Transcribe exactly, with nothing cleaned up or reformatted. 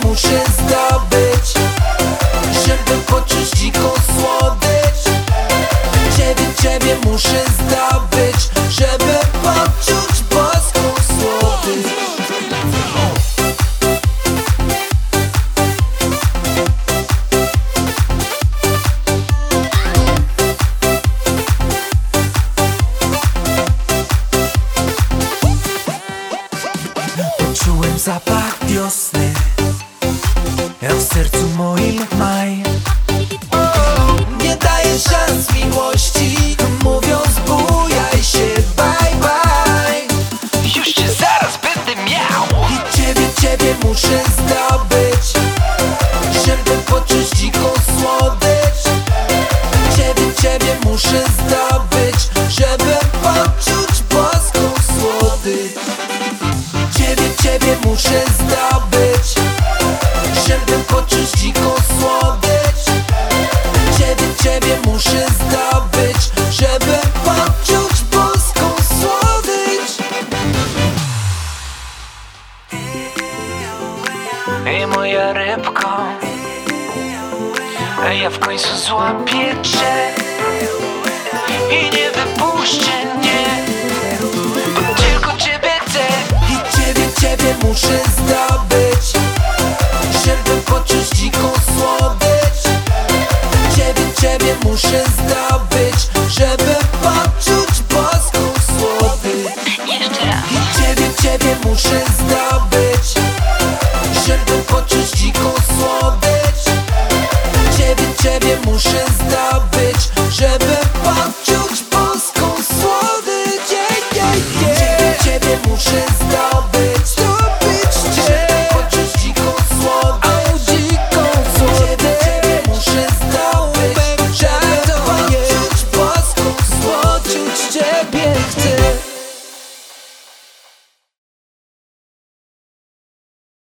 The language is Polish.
muszę zdobyć, żeby poczuć dziką słodycz. Ciebie, ciebie muszę zdobyć, żeby poczuć boską słodycz. Poczułem zapach wiosny, a w sercu moim maj. Nie daje szans miłości, mówiąc bujaj się, bye bye. Już cię zaraz będę miał. I ciebie, ciebie muszę zdobyć, żeby poczuć dziką słodycz. Ciebie, ciebie muszę zdobyć, żeby poczuć boską słodycz. Ciebie, ciebie muszę zdobyć, żeby poczuć dziką słodycz. Ciebie, ciebie muszę zdobyć, żeby poczuć boską słodycz. Ej, moja rybko, a ja w końcu złapię cię i nie wypuszczę, nie, bo tylko ciebie chcę. I ciebie, ciebie muszę zdobyć, żeby poczuć dziką słodycz. Ciebie, ciebie muszę zdobyć, żeby poczuć boską słodycz. Jeszcze raz. I ciebie, ciebie muszę zdobyć, żeby poczuć dziką słodycz. Ciebie, ciebie muszę